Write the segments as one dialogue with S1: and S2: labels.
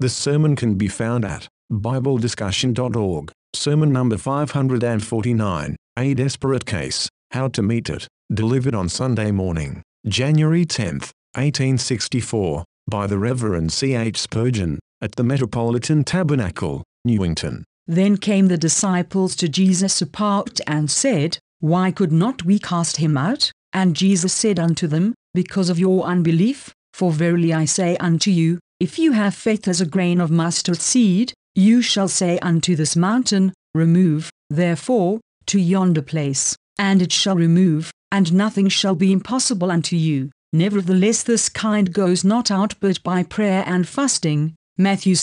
S1: The sermon can be found at BibleDiscussion.org, sermon number 549, A Desperate Case, How to Meet It, delivered on Sunday morning, January 10, 1864, by the Reverend C. H. Spurgeon, at the Metropolitan Tabernacle, Newington.
S2: Then came the disciples to Jesus apart and said, Why could not we cast him out? And Jesus said unto them, Because of your unbelief. For verily I say unto you, if you have faith as a grain of mustard seed, you shall say unto this mountain, Remove, therefore, to yonder place, and it shall remove, and nothing shall be impossible unto you. Nevertheless this kind goes not out but by prayer and fasting. Matthew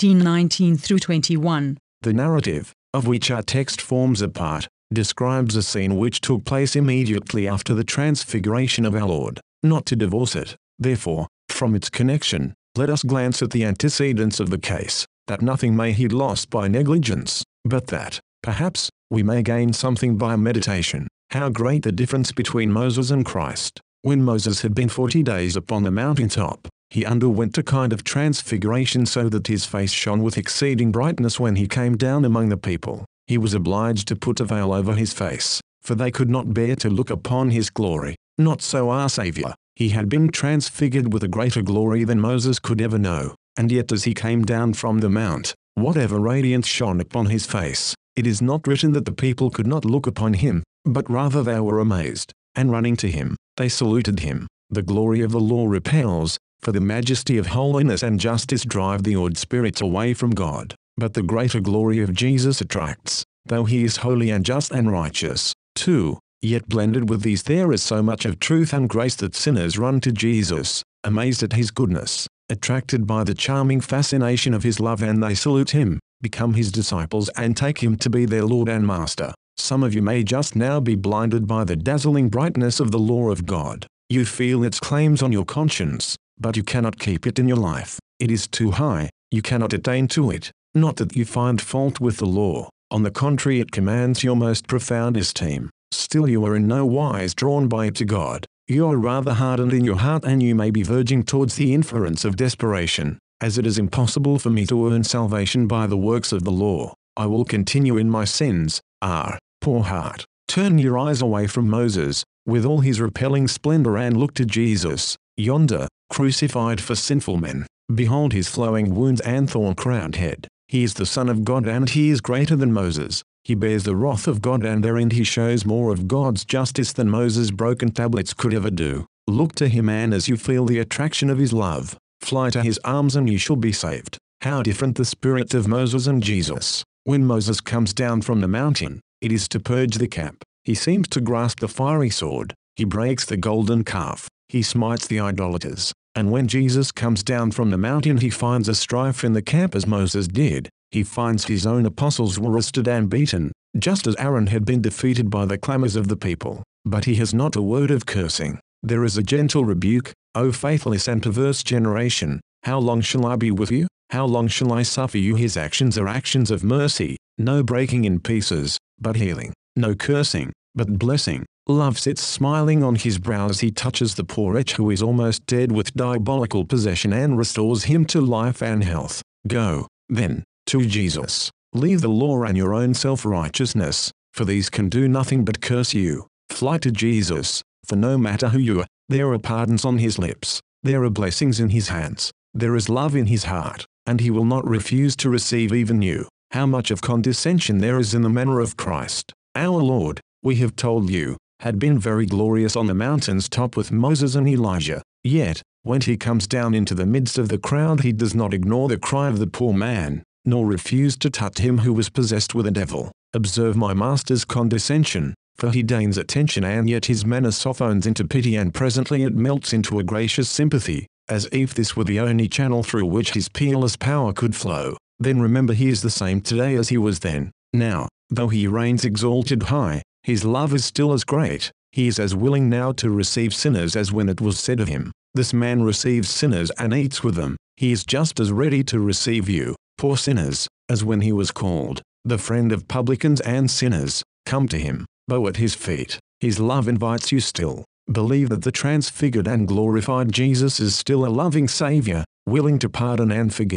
S2: 17:19-21.
S1: The narrative, of which our text forms a part, describes a scene which took place immediately after the transfiguration of our Lord. Not to divorce it, therefore, from its connection, let us glance at the antecedents of the case, that nothing may be lost by negligence, but that, perhaps, we may gain something by meditation. How great the difference between Moses and Christ! When Moses had been 40 days upon the mountaintop, he underwent a kind of transfiguration so that his face shone with exceeding brightness when he came down among the people. He was obliged to put a veil over his face, for they could not bear to look upon his glory. Not so our Saviour. He had been transfigured with a greater glory than Moses could ever know, and yet as he came down from the mount, whatever radiance shone upon his face, it is not written that the people could not look upon him, but rather they were amazed, and running to him, they saluted him. The glory of the law repels, for the majesty of holiness and justice drive the awed spirits away from God, but the greater glory of Jesus attracts, though he is holy and just and righteous, too. Yet blended with these there is so much of truth and grace that sinners run to Jesus, amazed at his goodness, attracted by the charming fascination of his love, and they salute him, become his disciples and take him to be their Lord and Master. Some of you may just now be blinded by the dazzling brightness of the law of God. You feel its claims on your conscience, but you cannot keep it in your life. It is too high, you cannot attain to it. Not that you find fault with the law, on the contrary it commands your most profound esteem. Still you are in no wise drawn by it to God. You are rather hardened in your heart, and you may be verging towards the inference of desperation. As it is impossible for me to earn salvation by the works of the law, I will continue in my sins. Poor heart, turn your eyes away from Moses, with all his repelling splendor, and look to Jesus, yonder, crucified for sinful men. Behold his flowing wounds and thorn-crowned head. He is the Son of God, and he is greater than Moses. He bears the wrath of God, and therein he shows more of God's justice than Moses' broken tablets could ever do. Look to him, and as you feel the attraction of his love, fly to his arms and you shall be saved. How different the spirit of Moses and Jesus. When Moses comes down from the mountain, it is to purge the camp. He seems to grasp the fiery sword. He breaks the golden calf. He smites the idolaters. And when Jesus comes down from the mountain, he finds a strife in the camp as Moses did. He finds his own apostles were arrested and beaten, just as Aaron had been defeated by the clamors of the people. But he has not a word of cursing. There is a gentle rebuke. O faithless and perverse generation, how long shall I be with you? How long shall I suffer you? His actions are actions of mercy, no breaking in pieces, but healing, no cursing, but blessing. Love sits smiling on his brow as he touches the poor wretch who is almost dead with diabolical possession, and restores him to life and health. Go, then, to Jesus. Leave the law and your own self-righteousness, for these can do nothing but curse you. Fly to Jesus, for no matter who you are, there are pardons on his lips, there are blessings in his hands, there is love in his heart, and he will not refuse to receive even you. How much of condescension there is in the manner of Christ. Our Lord, we have told you, had been very glorious on the mountain's top with Moses and Elijah. Yet, when he comes down into the midst of the crowd, he does not ignore the cry of the poor man, nor refuse to touch him who was possessed with a devil. Observe my master's condescension, for he deigns attention, and yet his manner softens into pity, and presently it melts into a gracious sympathy, as if this were the only channel through which his peerless power could flow. Then remember, he is the same today as he was then. Now, though he reigns exalted high, his love is still as great. He is as willing now to receive sinners as when it was said of him, This man receives sinners and eats with them. He is just as ready to receive you, poor sinners, as when he was called, the friend of publicans and sinners. Come to him, bow at his feet. His love invites you still. Believe that the transfigured and glorified Jesus is still a loving Savior, willing to pardon and forgive.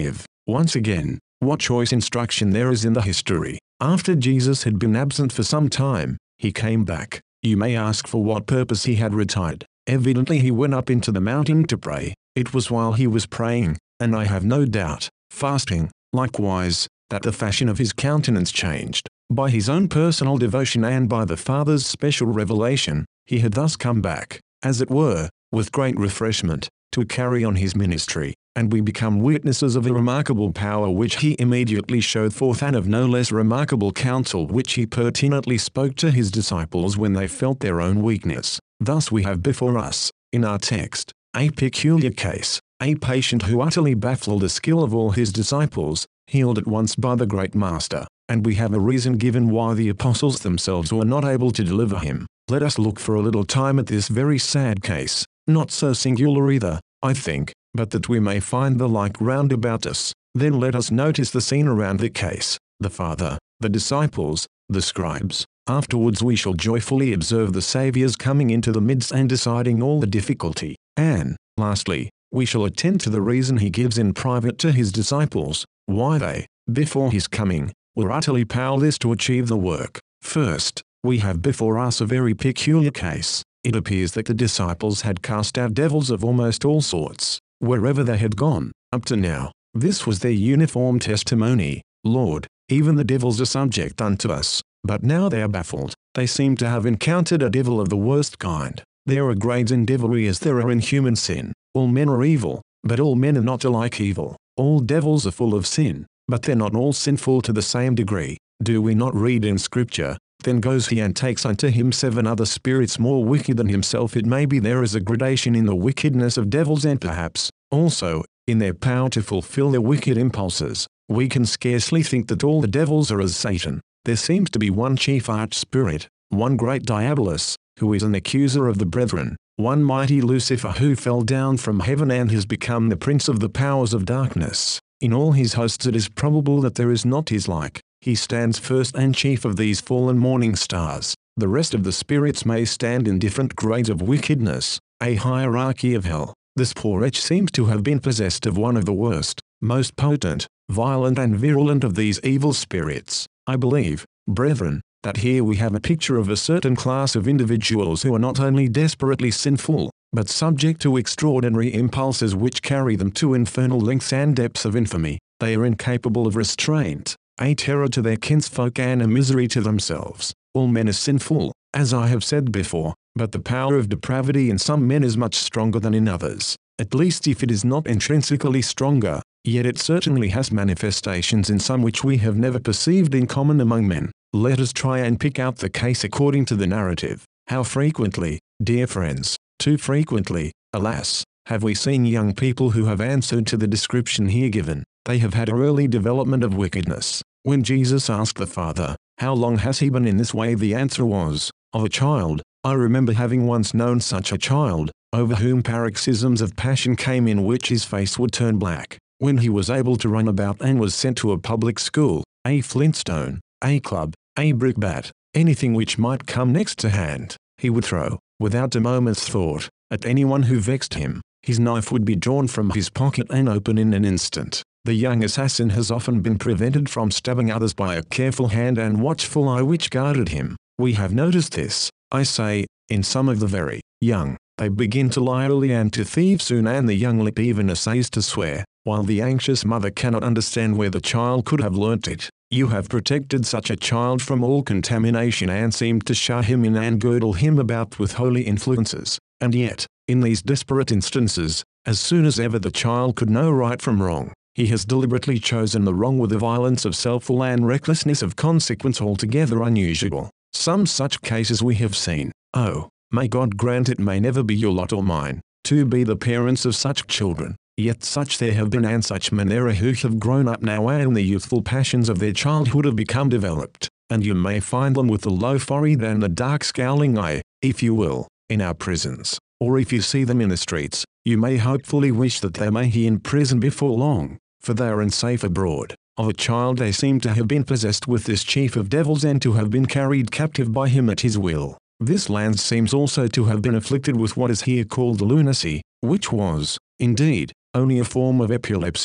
S1: Once again, what choice instruction there is in the history. After Jesus had been absent for some time, he came back. You may ask for what purpose he had retired. Evidently he went up into the mountain to pray. It was while he was praying, and I have no doubt, fasting, likewise, that the fashion of his countenance changed. By his own personal devotion and by the Father's special revelation, he had thus come back, as it were, with great refreshment, to carry on his ministry, and we become witnesses of the remarkable power which he immediately showed forth and of no less remarkable counsel which he pertinently spoke to his disciples when they felt their own weakness. Thus we have before us, in our text, a peculiar case, a patient who utterly baffled the skill of all his disciples, healed at once by the great Master, and we have a reason given why the apostles themselves were not able to deliver him. Let us look for a little time at this very sad case, not so singular either, I think, but that we may find the like round about us. Then let us notice the scene around the case, the Father, the disciples, the scribes. Afterwards we shall joyfully observe the Saviour's coming into the midst and deciding all the difficulty. And, lastly, we shall attend to the reason he gives in private to his disciples, why they, before his coming, were utterly powerless to achieve the work. First, we have before us a very peculiar case. It appears that the disciples had cast out devils of almost all sorts, wherever they had gone, up to now. This was their uniform testimony, Lord, even the devils are subject unto us. But now they are baffled. They seem to have encountered a devil of the worst kind. There are grades in devilry as there are in human sin. All men are evil, but all men are not alike evil. All devils are full of sin, but they're not all sinful to the same degree. Do we not read in Scripture, then goes he and takes unto him 7 other spirits more wicked than himself? It may be there is a gradation in the wickedness of devils and perhaps, also, in their power to fulfill their wicked impulses. We can scarcely think that all the devils are as Satan. There seems to be one chief arch-spirit, one great Diabolus, who is an accuser of the brethren, one mighty Lucifer who fell down from heaven and has become the prince of the powers of darkness. In all his hosts it is probable that there is not his like. He stands first and chief of these fallen morning stars. The rest of the spirits may stand in different grades of wickedness, a hierarchy of hell. This poor wretch seems to have been possessed of one of the worst, most potent, violent and virulent of these evil spirits. I believe, brethren, that here we have a picture of a certain class of individuals who are not only desperately sinful, but subject to extraordinary impulses which carry them to infernal lengths and depths of infamy. They are incapable of restraint, a terror to their kinsfolk and a misery to themselves. All men are sinful, as I have said before, but the power of depravity in some men is much stronger than in others. At least if it is not intrinsically stronger, yet it certainly has manifestations in some which we have never perceived in common among men. Let us try and pick out the case according to the narrative. How frequently, dear friends, too frequently, alas, have we seen young people who have answered to the description here given. They have had an early development of wickedness. When Jesus asked the Father, how long has he been in this way? The answer was, of a child. I remember having once known such a child, over whom paroxysms of passion came in which his face would turn black. When he was able to run about and was sent to a public school, a flintstone, a club, a brickbat, anything which might come next to hand, he would throw, without a moment's thought, at anyone who vexed him. His knife would be drawn from his pocket and open in an instant. The young assassin has often been prevented from stabbing others by a careful hand and watchful eye which guarded him. We have noticed this, I say, in some of the very young. They begin to lie early and to thieve soon, and the young lip even essays to swear, while the anxious mother cannot understand where the child could have learnt it. You have protected such a child from all contamination and seemed to shut him in and girdle him about with holy influences. And yet, in these disparate instances, as soon as ever the child could know right from wrong, he has deliberately chosen the wrong with a violence of self-will and recklessness of consequence altogether unusual. Some such cases we have seen. Oh, may God grant it may never be your lot or mine, to be the parents of such children. Yet such there have been, and such men there are who have grown up now and the youthful passions of their childhood have become developed, and you may find them with the low forehead and the dark scowling eye, if you will, in our prisons, or if you see them in the streets, you may hopefully wish that they may be in prison before long, for they are unsafe abroad. Of a child they seem to have been possessed with this chief of devils and to have been carried captive by him at his will. This lad seems also to have been afflicted with what is here called lunacy, which was, indeed, only a form of epilepsy.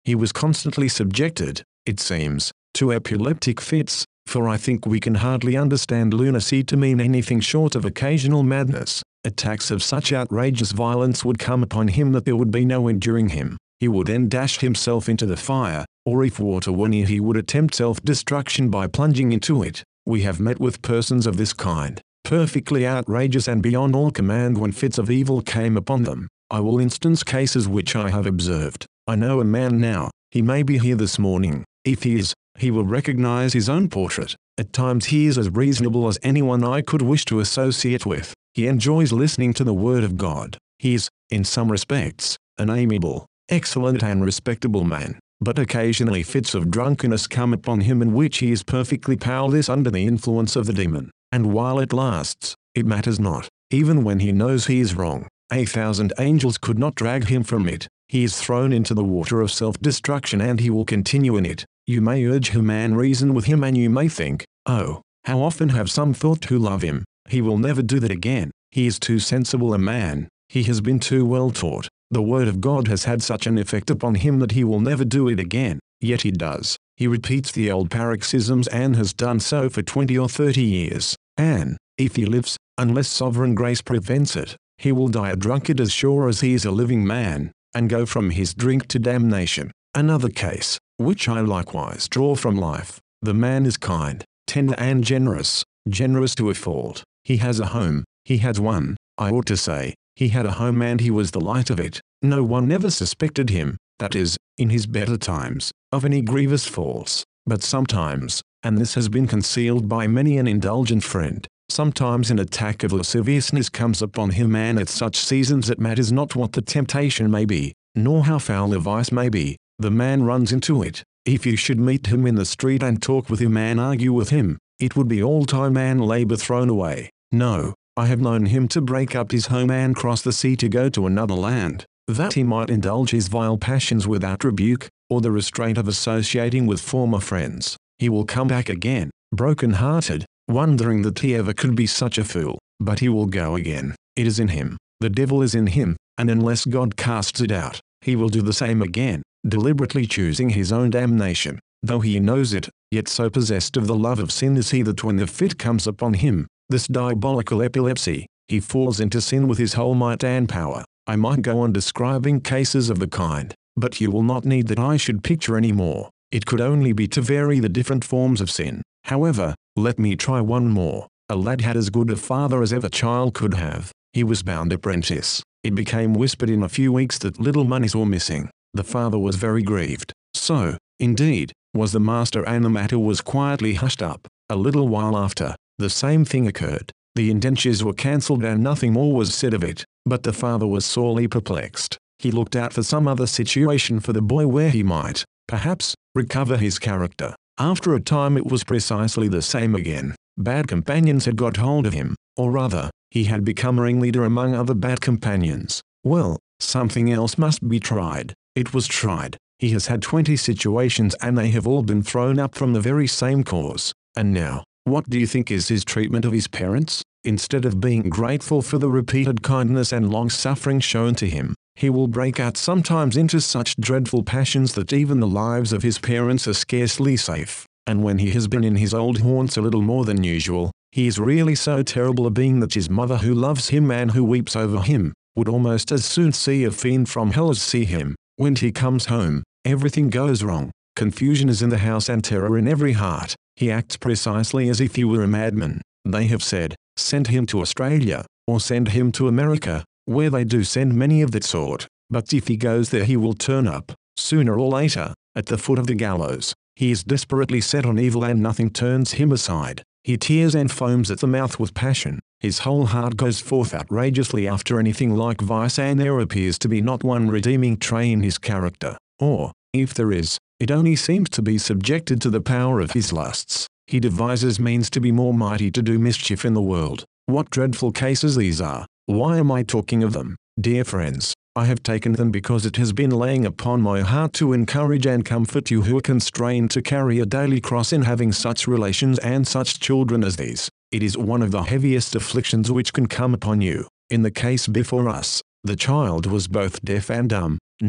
S1: He was constantly subjected, it seems, to epileptic fits, for I think we can hardly understand lunacy to mean anything short of occasional madness. Attacks of such outrageous violence would come upon him that there would be no enduring him. He would then dash himself into the fire, or if water were near he would attempt self-destruction by plunging into it. We have met with persons of this kind, perfectly outrageous and beyond all command when fits of evil came upon them. I will instance cases which I have observed. I know a man now, he may be here this morning. If he is, he will recognize his own portrait. At times he is as reasonable as anyone I could wish to associate with. He enjoys listening to the word of God. He is, in some respects, an amiable, excellent and respectable man. But occasionally fits of drunkenness come upon him in which he is perfectly powerless under the influence of the demon. And while it lasts, it matters not. Even when he knows he is wrong, 1,000 angels could not drag him from it. He is thrown into the water of self-destruction and he will continue in it. You may urge him and reason with him and you may think, oh, how often have some thought who love him, he will never do that again. He is too sensible a man. He has been too well taught. The word of God has had such an effect upon him that he will never do it again. Yet he does. He repeats the old paroxysms and has done so for 20 or 30 years. And, if he lives, unless sovereign grace prevents it, he will die a drunkard as sure as he is a living man, and go from his drink to damnation. Another case, which I likewise draw from life. The man is kind, tender and generous to a fault. He has a home, he has one, I ought to say. He had a home and he was the light of it. No one ever suspected him, that is, in his better times, of any grievous faults. But sometimes, and this has been concealed by many an indulgent friend, sometimes an attack of lasciviousness comes upon him and at such seasons it matters not what the temptation may be, nor how foul the vice may be, the man runs into it. If you should meet him in the street and talk with him and argue with him, it would be all time and labor thrown away. No. I have known him to break up his home and cross the sea to go to another land, that he might indulge his vile passions without rebuke, or the restraint of associating with former friends. He will come back again, broken-hearted, wondering that he ever could be such a fool. But he will go again. It is in him. The devil is in him, and unless God casts it out, he will do the same again, deliberately choosing his own damnation. Though he knows it, yet so possessed of the love of sin is he that when the fit comes upon him, this diabolical epilepsy, he falls into sin with his whole might and power. I might go on describing cases of the kind, but you will not need that I should picture any more. It could only be to vary the different forms of sin. However, let me try one more. A lad had as good a father as ever child could have. He was bound apprentice. It became whispered in a few weeks that little monies were missing. The father was very grieved. So, indeed, was the master and the matter was quietly hushed up. A little while after, the same thing occurred. The indentures were cancelled and nothing more was said of it, but the father was sorely perplexed. He looked out for some other situation for the boy where he might, perhaps, recover his character. After a time it was precisely the same again. Bad companions had got hold of him, or rather, he had become a ringleader among other bad companions. Well, something else must be tried. It was tried. He has had 20 situations and they have all been thrown up from the very same cause. And now, what do you think is his treatment of his parents? Instead of being grateful for the repeated kindness and long-suffering shown to him, he will break out sometimes into such dreadful passions that even the lives of his parents are scarcely safe. And when he has been in his old haunts a little more than usual, he is really so terrible a being that his mother who loves him and who weeps over him, would almost as soon see a fiend from hell as see him. When he comes home, everything goes wrong. Confusion is in the house and terror in every heart. He acts precisely as if he were a madman. They have said, send him to Australia, or send him to America, where they do send many of that sort. But if he goes there he will turn up, sooner or later, at the foot of the gallows. He is desperately set on evil and nothing turns him aside. He tears and foams at the mouth with passion. His whole heart goes forth outrageously after anything like vice and there appears to be not one redeeming trait in his character. Or, if there is, it only seems to be subjected to the power of his lusts. He devises means to be more mighty to do mischief in the world. What dreadful cases these are! Why am I talking of them? Dear friends, I have taken them because it has been laying upon my heart to encourage and comfort you who are constrained to carry a daily cross in having such relations and such children as these. It is one of the heaviest afflictions which can come upon you. In the case before us, the child was both deaf and dumb, not,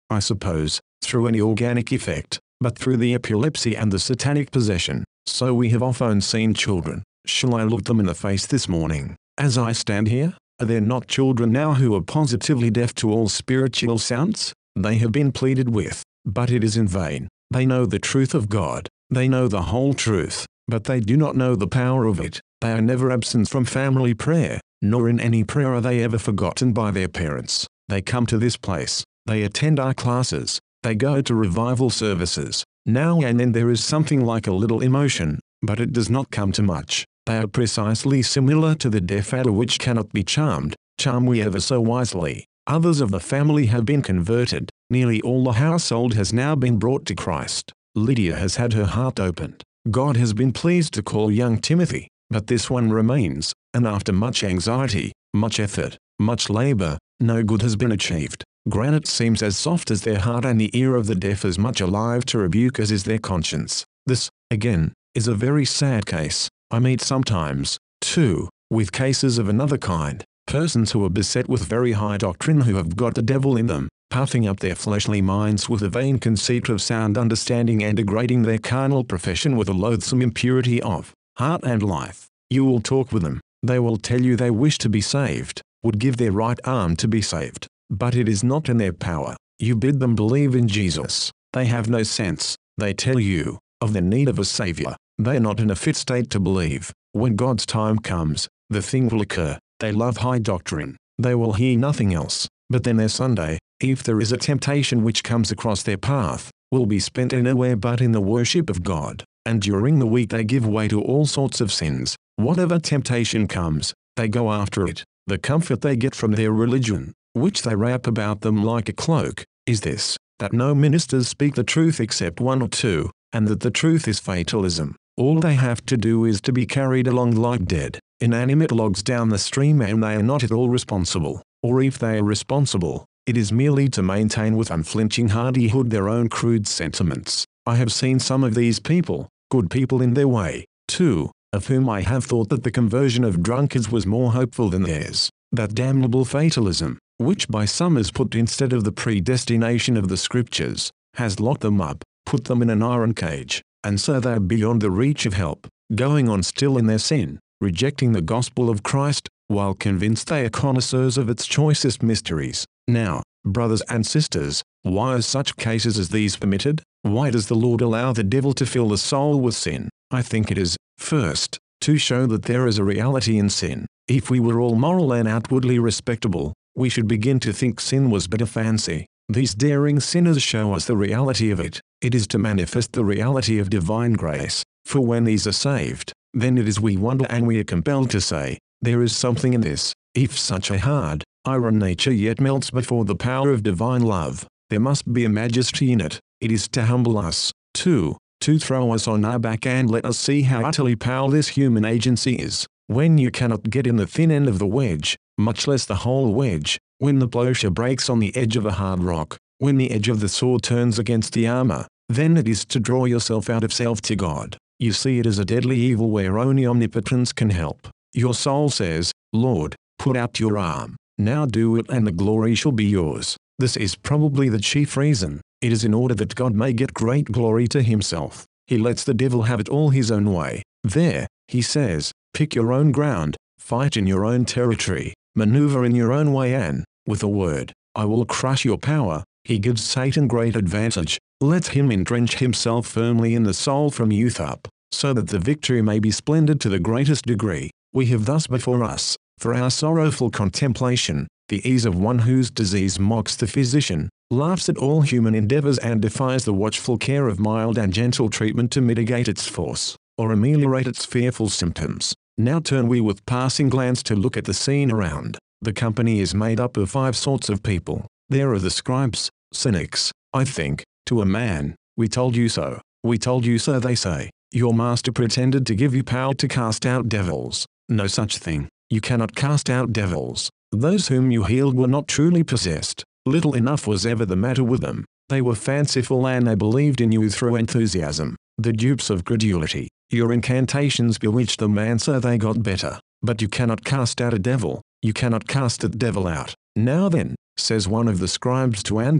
S1: I suppose, through any organic effect, but through the epilepsy and the satanic possession. So we have often seen children. Shall I look them in the face this morning, as I stand here? Are there not children now who are positively deaf to all spiritual sounds? They have been pleaded with, but it is in vain. They know the truth of God. They know the whole truth, but they do not know the power of it. They are never absent from family prayer, nor in any prayer are they ever forgotten by their parents. They come to this place. They attend our classes. They go to revival services. Now and then there is something like a little emotion, but it does not come to much. They are precisely similar to the deaf adder which cannot be charmed, charm we ever so wisely. Others of the family have been converted. Nearly all the household has now been brought to Christ. Lydia has had her heart opened. God has been pleased to call young Timothy, but this one remains, and after much anxiety, much effort, much labor, no good has been achieved. Granite seems as soft as their heart, and the ear of the deaf as much alive to rebuke as is their conscience. This, again, is a very sad case. I meet sometimes, too, with cases of another kind, persons who are beset with very high doctrine, who have got the devil in them, puffing up their fleshly minds with a vain conceit of sound understanding and degrading their carnal profession with a loathsome impurity of heart and life. You will talk with them. They will tell you they wish to be saved, would give their right arm to be saved, but it is not in their power. You bid them believe in Jesus. They have no sense. They tell you of the need of a Savior. They are not in a fit state to believe. When God's time comes, the thing will occur. They love high doctrine. They will hear nothing else. But then their Sunday, if there is a temptation which comes across their path, will be spent anywhere but in the worship of God. And during the week they give way to all sorts of sins. Whatever temptation comes, they go after it. The comfort they get from their religion, which they wrap about them like a cloak, is this, that no ministers speak the truth except one or two, and that the truth is fatalism. All they have to do is to be carried along like dead, inanimate logs down the stream, and they are not at all responsible. Or if they are responsible, it is merely to maintain with unflinching hardihood their own crude sentiments. I have seen some of these people, good people in their way, too, of whom I have thought that the conversion of drunkards was more hopeful than theirs. That damnable fatalism, which by some is put instead of the predestination of the Scriptures, has locked them up, put them in an iron cage, and so they are beyond the reach of help, going on still in their sin, rejecting the gospel of Christ, while convinced they are connoisseurs of its choicest mysteries. Now, brothers and sisters, why are such cases as these permitted? Why does the Lord allow the devil to fill the soul with sin? I think it is, first, to show that there is a reality in sin. If we were all moral and outwardly respectable, we should begin to think sin was but a fancy. These daring sinners show us the reality of it. It is to manifest the reality of divine grace, for when these are saved, then it is we wonder and we are compelled to say, there is something in this. If such a hard, iron nature yet melts before the power of divine love, there must be a majesty in it. It is to humble us, too, to throw us on our back and let us see how utterly powerless human agency is. When you cannot get in the thin end of the wedge, much less the whole wedge, when the plowshare breaks on the edge of a hard rock, when the edge of the sword turns against the armor, then it is to draw yourself out of self to God. You see it as a deadly evil where only omnipotence can help. Your soul says, Lord, put out your arm. Now do it and the glory shall be yours. This is probably the chief reason. It is in order that God may get great glory to himself. He lets the devil have it all his own way. There, he says, pick your own ground, fight in your own territory, maneuver in your own way, and, with a word, I will crush your power. He gives Satan great advantage. Let him entrench himself firmly in the soul from youth up, so that the victory may be splendid to the greatest degree. We have thus before us, for our sorrowful contemplation, the ease of one whose disease mocks the physician, laughs at all human endeavors and defies the watchful care of mild and gentle treatment to mitigate its force, or ameliorate its fearful symptoms. Now turn we with passing glance to look at the scene around. The company is made up of 5 sorts of people. There are the scribes, cynics, I think, to a man, we told you so. We told you so, they say. Your master pretended to give you power to cast out devils. No such thing. You cannot cast out devils. Those whom you healed were not truly possessed. Little enough was ever the matter with them. They were fanciful and they believed in you through enthusiasm. The dupes of credulity. Your incantations bewitched them and so they got better. But you cannot cast out a devil. You cannot cast the devil out. Now then, says one of the scribes to Andrew,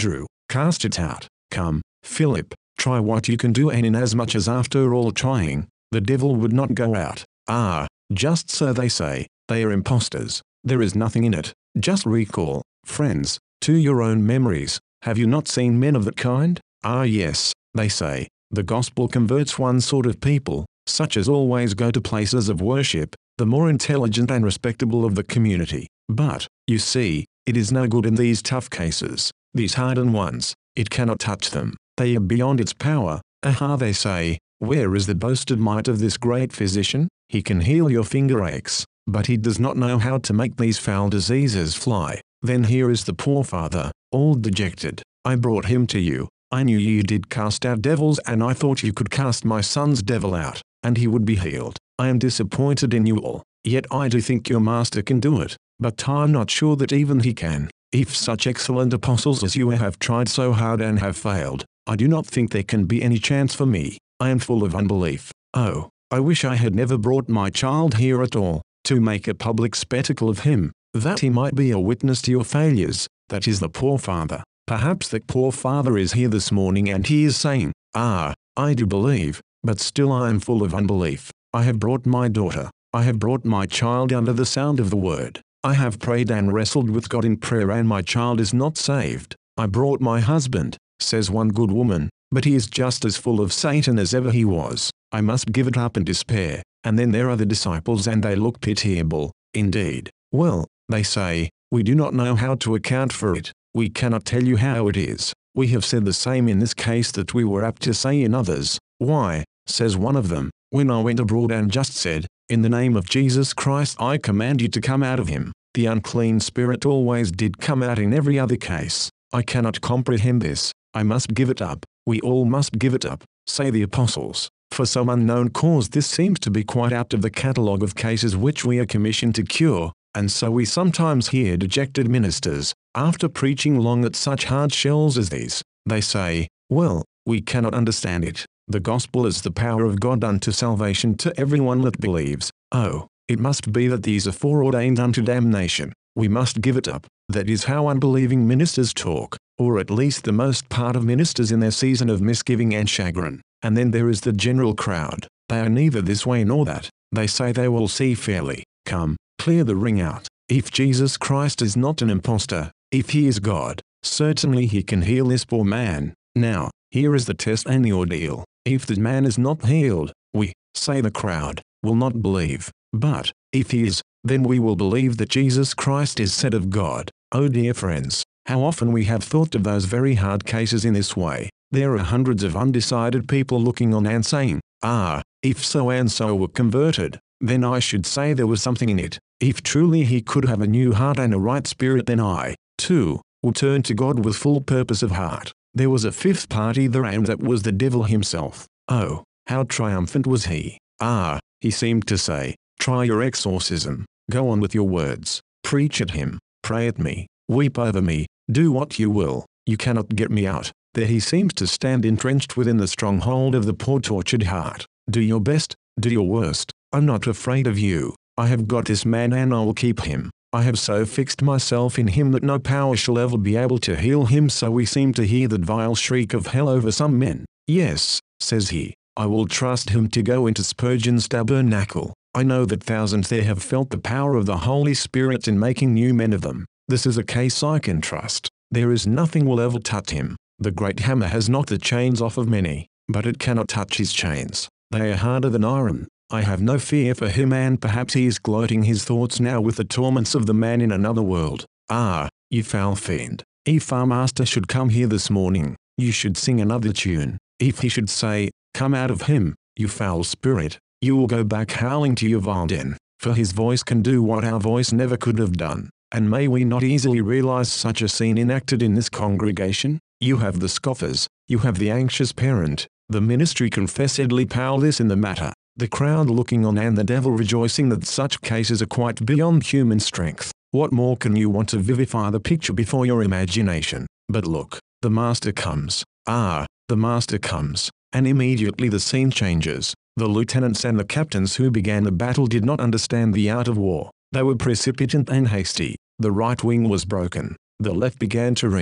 S1: Cast it out. Come, Philip, try what you can do, and inasmuch as after all trying, the devil would not go out. Just so they say, they are impostors. There is nothing in it. Just recall, friends, to your own memories, have you not seen men of that kind? Yes, they say, the gospel converts one sort of people, such as always go to places of worship, the more intelligent and respectable of the community. But, you see, it is no good in these tough cases, these hardened ones, it cannot touch them, they are beyond its power. They say, where is the boasted might of this great physician? He can heal your finger aches, but he does not know how to make these foul diseases fly. Then here is the poor father, all dejected. I brought him to you. I knew you did cast out devils, and I thought you could cast my son's devil out, and he would be healed. I am disappointed in you all, yet I do think your master can do it, but I am not sure that even he can. If such excellent apostles as you have tried so hard and have failed, I do not think there can be any chance for me. I am full of unbelief. Oh, I wish I had never brought my child here at all, to make a public spectacle of him, that he might be a witness to your failures. That is the poor father. Perhaps that poor father is here this morning and he is saying, I do believe, but still I am full of unbelief. I have brought my daughter, I have brought my child under the sound of the word. I have prayed and wrestled with God in prayer, and my child is not saved. I brought my husband, says one good woman, but he is just as full of Satan as ever he was. I must give it up in despair. And then there are the disciples, and they look pitiable, indeed. Well, they say, we do not know how to account for it. We cannot tell you how it is. We have said the same in this case that we were apt to say in others. Why, says one of them, when I went abroad and just said, in the name of Jesus Christ I command you to come out of him, the unclean spirit always did come out in every other case. I cannot comprehend this. I must give it up. We all must give it up, say the apostles. For some unknown cause this seems to be quite out of the catalogue of cases which we are commissioned to cure, and so we sometimes hear dejected ministers, after preaching long at such hard shells as these, they say, well, we cannot understand it. The gospel is the power of God unto salvation to everyone that believes. Oh, it must be that these are foreordained unto damnation. We must give it up. That is how unbelieving ministers talk, or at least the most part of ministers in their season of misgiving and chagrin. And then there is the general crowd. They are neither this way nor that. They say they will see fairly. Come, clear the ring out. If Jesus Christ is not an impostor, if he is God, certainly he can heal this poor man. Now, here is the test and the ordeal. If the man is not healed, we, say the crowd, will not believe. But, if he is, then we will believe that Jesus Christ is said of God. Oh dear friends, how often we have thought of those very hard cases in this way. There are hundreds of undecided people looking on and saying, if so and so were converted, then I should say there was something in it. If truly he could have a new heart and a right spirit, then I, too, will turn to God with full purpose of heart. There was a fifth party there, and that was the devil himself. Oh, how triumphant was he! He seemed to say, try your exorcism, go on with your words, preach at him, pray at me, weep over me, do what you will, you cannot get me out. There he seems to stand entrenched within the stronghold of the poor tortured heart. Do your best, do your worst, I'm not afraid of you. I have got this man and I will keep him. I have so fixed myself in him that no power shall ever be able to heal him. So we seem to hear that vile shriek of hell over some men. Yes, says he, I will trust him to go into Spurgeon's tabernacle. I know that thousands there have felt the power of the Holy Spirit in making new men of them. This is a case I can trust. There is nothing will ever touch him. The great hammer has knocked the chains off of many, but it cannot touch his chains. They are harder than iron. I have no fear for him, and perhaps he is gloating his thoughts now with the torments of the man in another world. You foul fiend. If our master should come here this morning, you should sing another tune. If he should say, come out of him, you foul spirit, you will go back howling to your vile den, for his voice can do what our voice never could have done. And may we not easily realize such a scene enacted in this congregation? You have the scoffers, you have the anxious parent, the ministry confessedly powerless in the matter, the crowd looking on, and the devil rejoicing that such cases are quite beyond human strength. What more can you want to vivify the picture before your imagination? But look, the master comes. The master comes, and immediately the scene changes. The lieutenants and the captains who began the battle did not understand the art of war. They were precipitant and hasty. The right wing was broken. The left began to reel.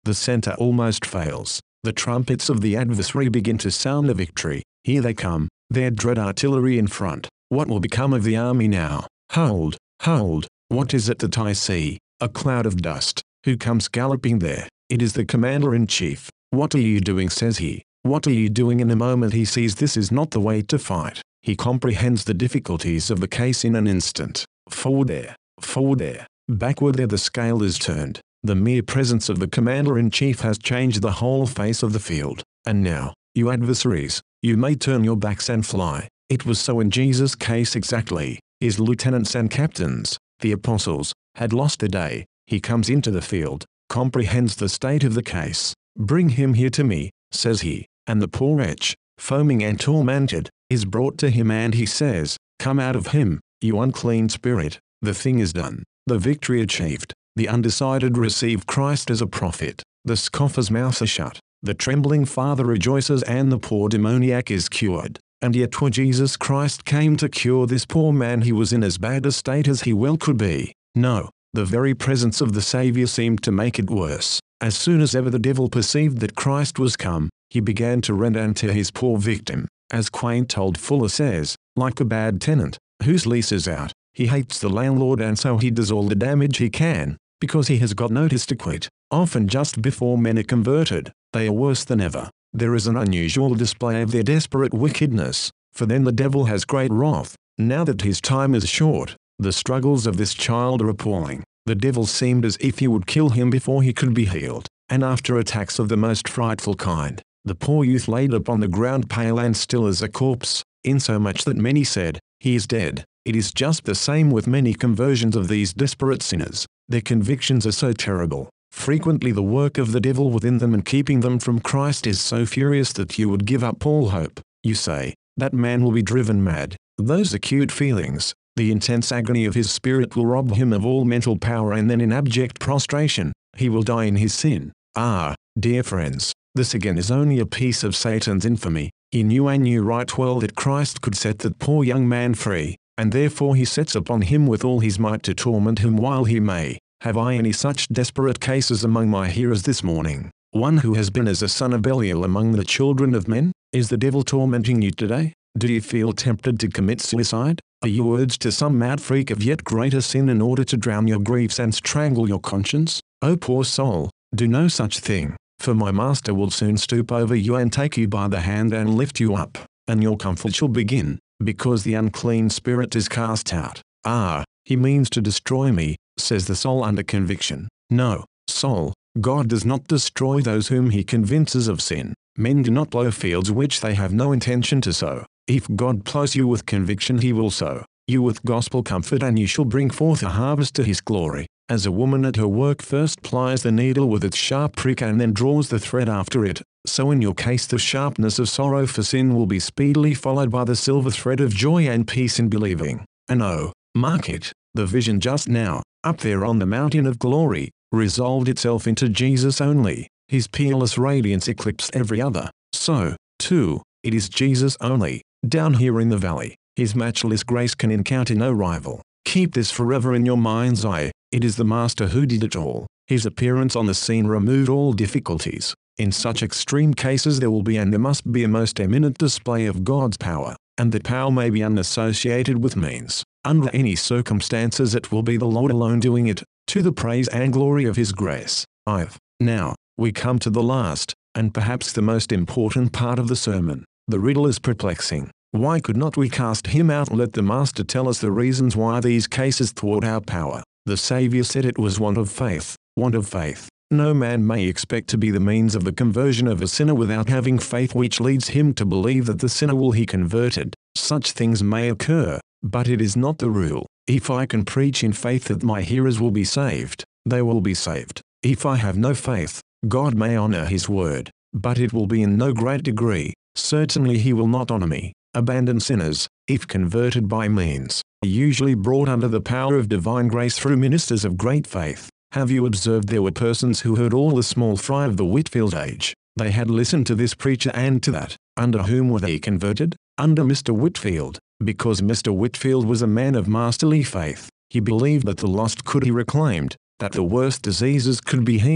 S1: The center almost fails. The trumpets of the adversary begin to sound a victory. Here they come, their dread artillery in front. What will become of the army now? Hold, hold, what is it that I see? A cloud of dust. Who comes galloping there? It is the commander-in-chief. What are you doing, says he. What are you doing? In a moment he sees this is not the way to fight. He comprehends the difficulties of the case in an instant. Forward there, backward there, the scale is turned. The mere presence of the commander-in-chief has changed the whole face of the field. And now, you adversaries, you may turn your backs and fly. It was so in Jesus' case exactly. His lieutenants and captains, the apostles, had lost the day. He comes into the field, comprehends the state of the case. Bring him here to me, says he, and the poor wretch, foaming and tormented, is brought to him, and he says, Come out of him, you unclean spirit. The thing is done, the victory achieved. The undecided receive Christ as a prophet. The scoffer's mouth is shut. The trembling father rejoices, and the poor demoniac is cured. And yet when Jesus Christ came to cure this poor man, he was in as bad a state as he well could be. No, the very presence of the Savior seemed to make it worse. As soon as ever the devil perceived that Christ was come, he began to rend unto his poor victim. As quaint old Fuller says, like a bad tenant, whose lease is out, he hates the landlord, and so he does all the damage he can, because he has got notice to quit. Often just before men are converted, they are worse than ever. There is an unusual display of their desperate wickedness, for then the devil has great wrath. Now that his time is short, the struggles of this child are appalling. The devil seemed as if he would kill him before he could be healed, and after attacks of the most frightful kind, the poor youth laid upon the ground pale and still as a corpse, insomuch that many said, He is dead. It is just the same with many conversions of these desperate sinners. Their convictions are so terrible. Frequently the work of the devil within them and keeping them from Christ is so furious that you would give up all hope. You say, that man will be driven mad. Those acute feelings, the intense agony of his spirit will rob him of all mental power, and then in abject prostration, he will die in his sin. Ah, dear friends, this again is only a piece of Satan's infamy. He knew and knew right well that Christ could set that poor young man free, and therefore he sets upon him with all his might to torment him while he may. Have I any such desperate cases among my hearers this morning? One who has been as a son of Belial among the children of men? Is the devil tormenting you today? Do you feel tempted to commit suicide? Are you urged to some mad freak of yet greater sin in order to drown your griefs and strangle your conscience? O poor soul, do no such thing, for my master will soon stoop over you and take you by the hand and lift you up, and your comfort shall begin, because the unclean spirit is cast out. Ah, he means to destroy me, says the soul under conviction. No, soul, God does not destroy those whom he convinces of sin. Men do not plough fields which they have no intention to sow. If God ploughs you with conviction, he will sow you with gospel comfort, and you shall bring forth a harvest to his glory. As a woman at her work first plies the needle with its sharp prick and then draws the thread after it, so in your case the sharpness of sorrow for sin will be speedily followed by the silver thread of joy and peace in believing. And oh, mark it, the vision just now, up there on the mountain of glory, resolved itself into Jesus only. His peerless radiance eclipsed every other. So, too, it is Jesus only, down here in the valley. His matchless grace can encounter no rival. Keep this forever in your mind's eye. It is the Master who did it all. His appearance on the scene removed all difficulties. In such extreme cases there will be and there must be a most eminent display of God's power, and that power may be unassociated with means. Under any circumstances it will be the Lord alone doing it, to the praise and glory of his grace. Now, we come to the last, and perhaps the most important part of the sermon. The riddle is perplexing. Why could not we cast him out and let the Master tell us the reasons why these cases thwart our power? The Saviour said it was want of faith. Want of faith. No man may expect to be the means of the conversion of a sinner without having faith which leads him to believe that the sinner will be converted. Such things may occur, but it is not the rule. If I can preach in faith that my hearers will be saved, they will be saved. If I have no faith, God may honor his word, but it will be in no great degree. Certainly he will not honor me. Abandoned sinners, if converted by means, are usually brought under the power of divine grace through ministers of great faith. Have you observed there were persons who heard all the small fry of the Whitfield age? They had listened to this preacher and to that. Under whom were they converted? Under Mr. Whitfield, because Mr. Whitfield was a man of masterly faith. He believed that the lost could be reclaimed, that the worst diseases could be healed,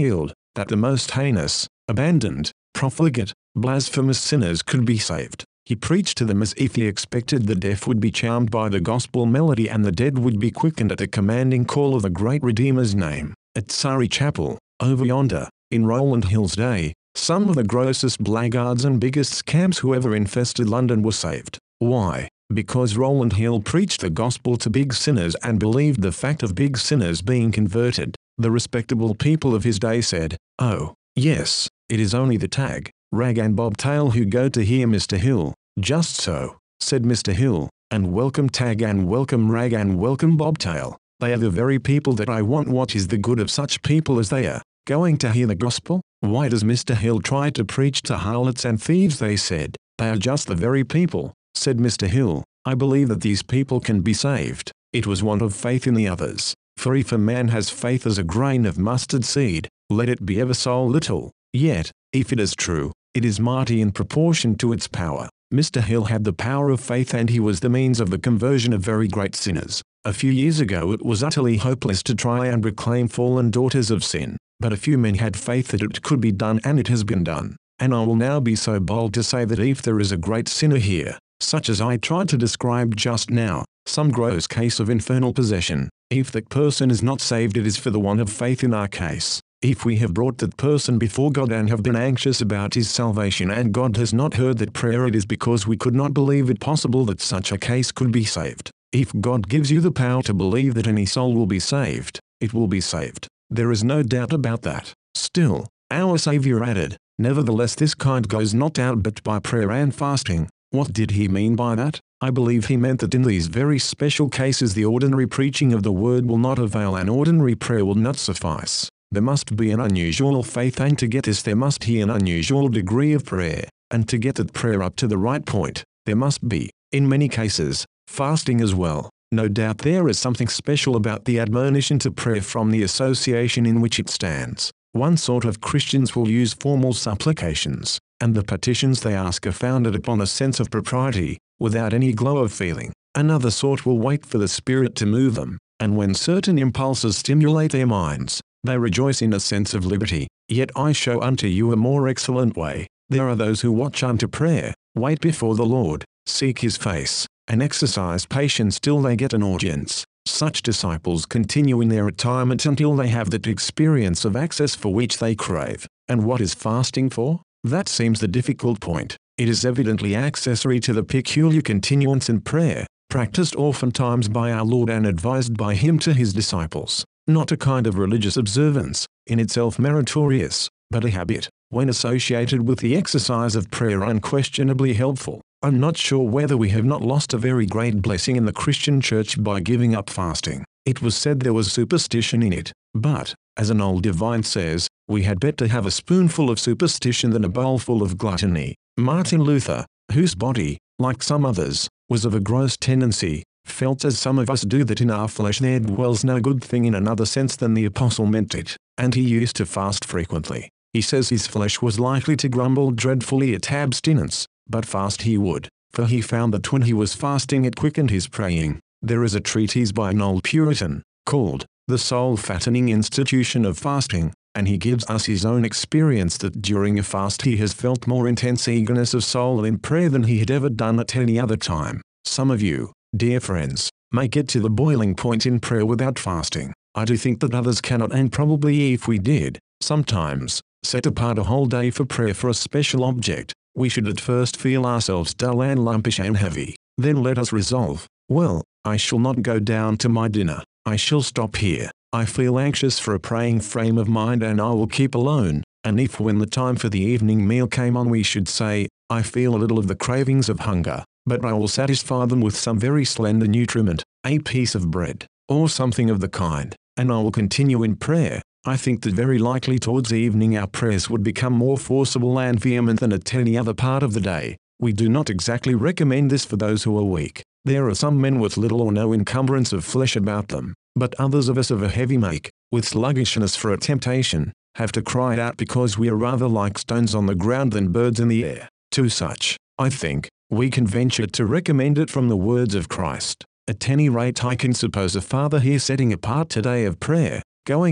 S1: that the most heinous, abandoned, profligate, blasphemous sinners could be saved. He preached to them as if he expected the deaf would be charmed by the gospel melody and the dead would be quickened at the commanding call of the great Redeemer's name. At Surrey Chapel, over yonder, in Rowland Hill's day, some of the grossest blackguards and biggest scamps who ever infested London were saved. Why? Because Rowland Hill preached the gospel to big sinners and believed the fact of big sinners being converted. The respectable people of his day said, "Oh, yes, it is only the tag, rag and bobtail who go to hear Mr. Hill." "Just so," said Mr. Hill, "and welcome tag and welcome rag and welcome bobtail. They are the very people that I want. What is the good of such people as they are, going to hear the gospel? Why does Mr. Hill try to preach to harlots and thieves?" they said. "They are just the very people," said Mr. Hill. "I believe that these people can be saved. It was want of faith in the others. For if a man has faith as a grain of mustard seed, let it be ever so little, yet, if it is true, it is mighty in proportion to its power." Mr. Hill had the power of faith and he was the means of the conversion of very great sinners. A few years ago it was utterly hopeless to try and reclaim fallen daughters of sin, but a few men had faith that it could be done and it has been done. And I will now be so bold to say that if there is a great sinner here, such as I tried to describe just now, some gross case of infernal possession, if that person is not saved it is for the want of faith in our case. If we have brought that person before God and have been anxious about his salvation and God has not heard that prayer, it is because we could not believe it possible that such a case could be saved. If God gives you the power to believe that any soul will be saved, it will be saved. There is no doubt about that. Still, our Saviour added, "Nevertheless this kind goes not out but by prayer and fasting." What did he mean by that? I believe he meant that in these very special cases the ordinary preaching of the word will not avail and ordinary prayer will not suffice. There must be an unusual faith, and to get this there must be an unusual degree of prayer, and to get that prayer up to the right point, there must be, in many cases, fasting as well. No doubt there is something special about the admonition to prayer from the association in which it stands. One sort of Christians will use formal supplications, and the petitions they ask are founded upon a sense of propriety, without any glow of feeling. Another sort will wait for the Spirit to move them, and when certain impulses stimulate their minds, they rejoice in a sense of liberty. Yet I show unto you a more excellent way. There are those who watch unto prayer, wait before the Lord, seek his face, and exercise patience till they get an audience. Such disciples continue in their retirement until they have that experience of access for which they crave. And what is fasting for? That seems the difficult point. It is evidently accessory to the peculiar continuance in prayer, practiced oftentimes by our Lord and advised by him to his disciples. Not a kind of religious observance, in itself meritorious, but a habit, when associated with the exercise of prayer, unquestionably helpful. I'm not sure whether we have not lost a very great blessing in the Christian church by giving up fasting. It was said there was superstition in it, but, as an old divine says, we had better have a spoonful of superstition than a bowlful of gluttony. Martin Luther, whose body, like some others, was of a gross tendency, felt as some of us do that in our flesh there dwells no good thing in another sense than the apostle meant it, and he used to fast frequently. He says his flesh was likely to grumble dreadfully at abstinence, but fast he would, for he found that when he was fasting it quickened his praying. There is a treatise by an old Puritan, called The Soul-Fattening Institution of Fasting, and he gives us his own experience that during a fast he has felt more intense eagerness of soul in prayer than he had ever done at any other time. Some of you, dear friends, may get to the boiling point in prayer without fasting. I do think that others cannot, and probably if we did, sometimes, set apart a whole day for prayer for a special object, we should at first feel ourselves dull and lumpish and heavy. Then let us resolve, well, I shall not go down to my dinner. I shall stop here. I feel anxious for a praying frame of mind and I will keep alone. And if when the time for the evening meal came on we should say, I feel a little of the cravings of hunger, but I will satisfy them with some very slender nutriment, a piece of bread, or something of the kind, and I will continue in prayer. I think that very likely towards evening our prayers would become more forcible and vehement than at any other part of the day. We do not exactly recommend this for those who are weak. There are some men with little or no encumbrance of flesh about them, but others of us of a heavy make, with sluggishness for a temptation, have to cry out because we are rather like stones on the ground than birds in the air. To such, I think, we can venture to recommend it from the words of Christ. At any rate I can suppose a father here setting apart today of prayer, going on,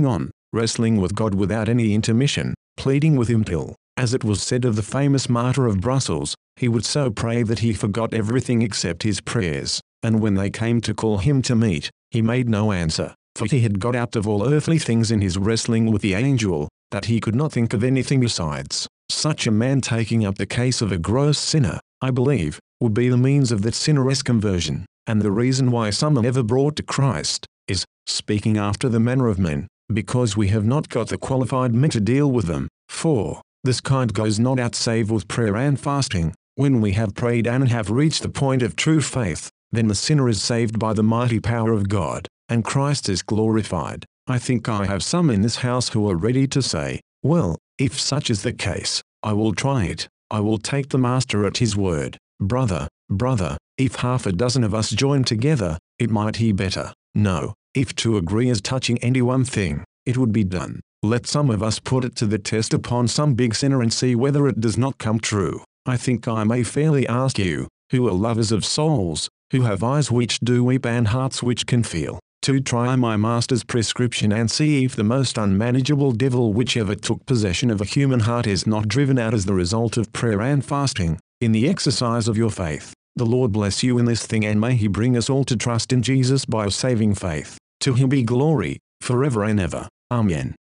S1: wrestling with God without any intermission, pleading with him till, as it was said of the famous martyr of Brussels, he would so pray that he forgot everything except his prayers, and when they came to call him to meat, he made no answer, for he had got out of all earthly things in his wrestling with the angel, that he could not think of anything besides. Such a man taking up the case of a gross sinner, I believe, would be the means of that sinner's conversion, and the reason why some are never brought to Christ, is, speaking after the manner of men, because we have not got the qualified men to deal with them, for this kind goes not out save with prayer and fasting. When we have prayed and have reached the point of true faith, then the sinner is saved by the mighty power of God, and Christ is glorified. I think I have some in this house who are ready to say, well, if such is the case, I will try it. I will take the Master at his word. Brother, if half a dozen of us join together, it might be better. No, if two agree as touching any one thing, it would be done. Let some of us put it to the test upon some big sinner and see whether it does not come true. I think I may fairly ask you, who are lovers of souls, who have eyes which do weep and hearts which can feel, to try my Master's prescription and see if the most unmanageable devil which ever took possession of a human heart is not driven out as the result of prayer and fasting, in the exercise of your faith. The Lord bless you in this thing, and may he bring us all to trust in Jesus by saving faith. To him be glory, forever and ever. Amen.